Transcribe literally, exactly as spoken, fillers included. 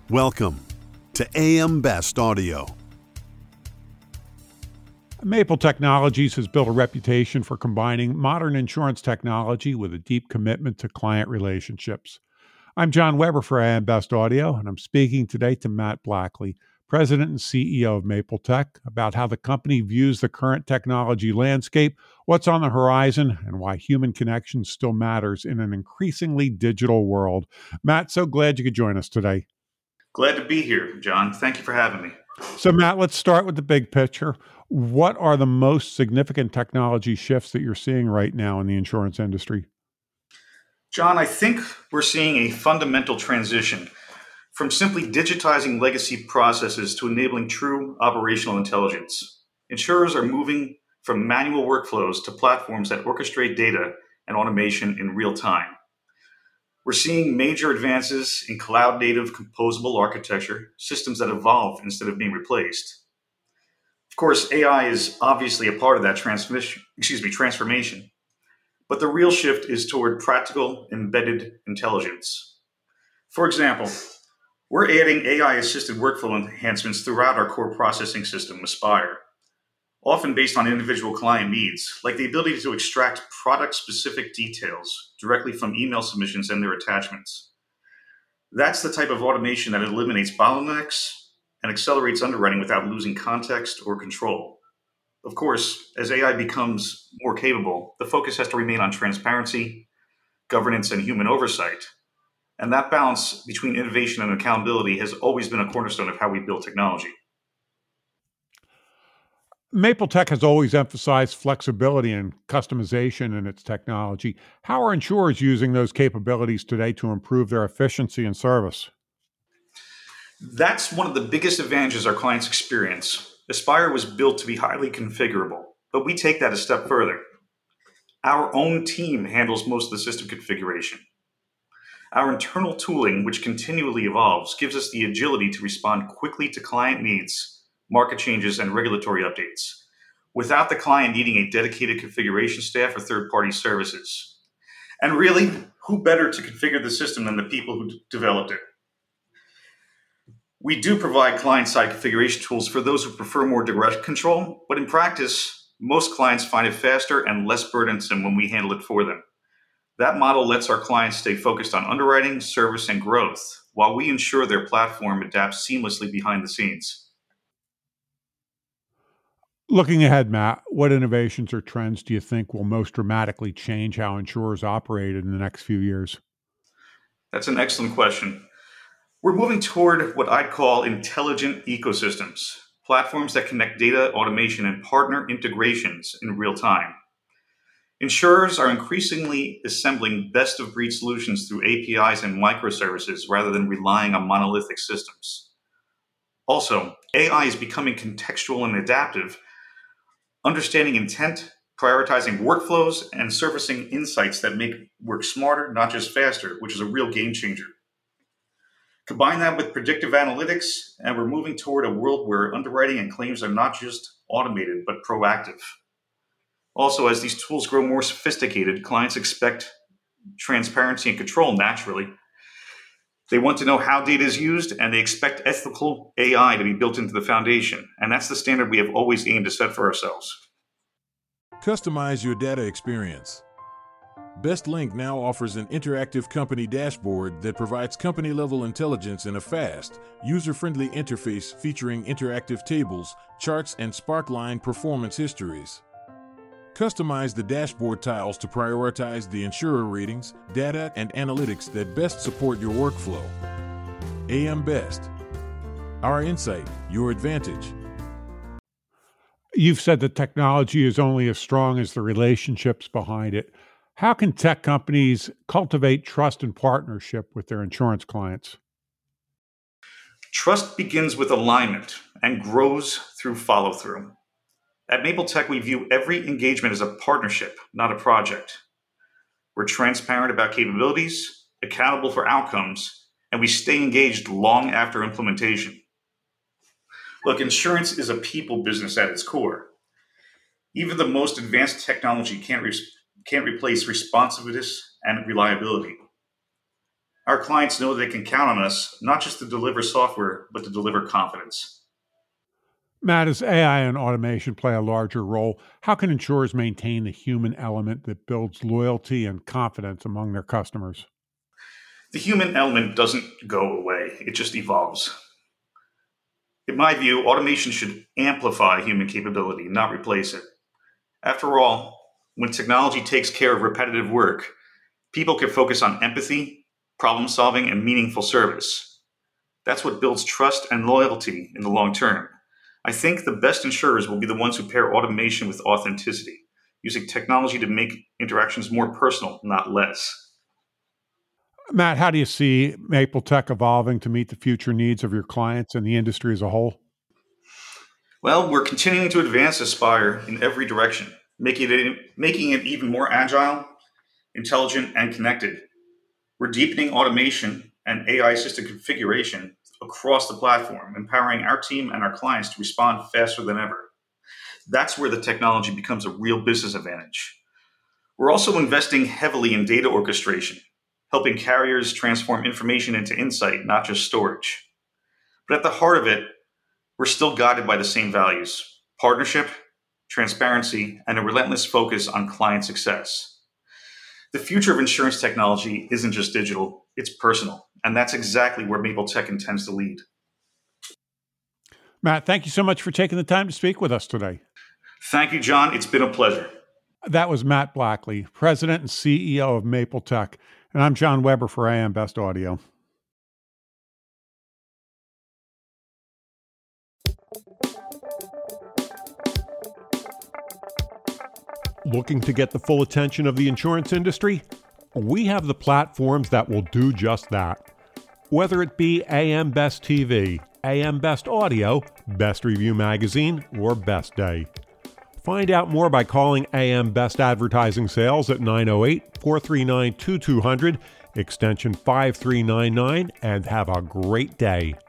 Welcome to A M Best Audio. Maple Technologies has built a reputation for combining modern insurance technology with a deep commitment to client relationships. I'm John Weber for A M Best Audio, and I'm speaking today to Matt Blackley, President and C E O of Maple Tech, about how the company views the current technology landscape, what's on the horizon, and why human connection still matters in an increasingly digital world. Matt, so glad you could join us today. Glad to be here, John. Thank you for having me. So, Matt, let's start with the big picture. What are the most significant technology shifts that you're seeing right now in the insurance industry? John, I think we're seeing a fundamental transition from simply digitizing legacy processes to enabling true operational intelligence. Insurers are moving from manual workflows to platforms that orchestrate data and automation in real time. We're seeing major advances in cloud-native composable architecture, systems that evolve instead of being replaced. Of course, A I is obviously a part of that transmission, excuse me, transformation, but the real shift is toward practical embedded intelligence. For example, we're adding A I-assisted workflow enhancements throughout our core processing system, Aspire, often based on individual client needs, like the ability to extract product-specific details directly from email submissions and their attachments. That's the type of automation that eliminates bottlenecks and accelerates underwriting without losing context or control. Of course, as A I becomes more capable, the focus has to remain on transparency, governance, and human oversight. And that balance between innovation and accountability has always been a cornerstone of how we build technology. Maple Tech has always emphasized flexibility and customization in its technology. How are insurers using those capabilities today to improve their efficiency and service? That's one of the biggest advantages our clients experience. Aspire was built to be highly configurable, but we take that a step further. Our own team handles most of the system configuration. Our internal tooling, which continually evolves, gives us the agility to respond quickly to client needs, market changes, and regulatory updates, without the client needing a dedicated configuration staff or third-party services. And really, who better to configure the system than the people who d- developed it? We do provide client-side configuration tools for those who prefer more direct control, but in practice, most clients find it faster and less burdensome when we handle it for them. That model lets our clients stay focused on underwriting, service, and growth, while we ensure their platform adapts seamlessly behind the scenes. Looking ahead, Matt, what innovations or trends do you think will most dramatically change how insurers operate in the next few years? That's an excellent question. We're moving toward what I'd call intelligent ecosystems, platforms that connect data, automation, and partner integrations in real time. Insurers are increasingly assembling best-of-breed solutions through A P Is and microservices rather than relying on monolithic systems. Also, A I is becoming contextual and adaptive, understanding intent, prioritizing workflows, and surfacing insights that make work smarter, not just faster, which is a real game changer. Combine that with predictive analytics, and we're moving toward a world where underwriting and claims are not just automated, but proactive. Also, as these tools grow more sophisticated, clients expect transparency and control naturally. They want to know how data is used, and they expect ethical A I to be built into the foundation. And that's the standard we have always aimed to set for ourselves. Customize your data experience. BestLink now offers an interactive company dashboard that provides company-level intelligence in a fast, user-friendly interface featuring interactive tables, charts, and Sparkline performance histories. Customize the dashboard tiles to prioritize the insurer ratings, data, and analytics that best support your workflow. A M Best. Our insight, your advantage. You've said that technology is only as strong as the relationships behind it. How can tech companies cultivate trust and partnership with their insurance clients? Trust begins with alignment and grows through follow-through. At Maple Tech, we view every engagement as a partnership, not a project. We're transparent about capabilities, accountable for outcomes, and we stay engaged long after implementation. Look, insurance is a people business at its core. Even the most advanced technology can't, re- can't replace responsiveness and reliability. our clients know they can count on us not just to deliver software, but to deliver confidence. Matt, as A I and automation play a larger role, how can insurers maintain the human element that builds loyalty and confidence among their customers? The human element doesn't go away, it just evolves. In my view, automation should amplify human capability, not replace it. After all, when technology takes care of repetitive work, people can focus on empathy, problem solving, and meaningful service. That's what builds trust and loyalty in the long term. I think the best insurers will be the ones who pair automation with authenticity, using technology to make interactions more personal, not less. Matt, how do you see Mapletech evolving to meet the future needs of your clients and the industry as a whole? Well, we're continuing to advance Aspire in every direction, making it, making it even more agile, intelligent, and connected. We're deepening automation and A I-assisted configuration across the platform, empowering our team and our clients to respond faster than ever. That's where the technology becomes a real business advantage. We're also investing heavily in data orchestration, helping carriers transform information into insight, not just storage. But at the heart of it, we're still guided by the same values: partnership, transparency, and a relentless focus on client success. The future of insurance technology isn't just digital, it's personal. And that's exactly where Mapletech intends to lead. Matt, thank you so much for taking the time to speak with us today. Thank you, John. It's been a pleasure. That was Matt Blackley, President and C E O of Mapletech. And I'm John Weber for A M Best Audio. Looking to get the full attention of the insurance industry? We have the platforms that will do just that. Whether it be A M Best T V, A M Best Audio, Best Review Magazine, or Best Day. Find out more by calling A M Best Advertising Sales at nine oh eight, four three nine, two two zero zero, extension five three nine nine, and have a great day.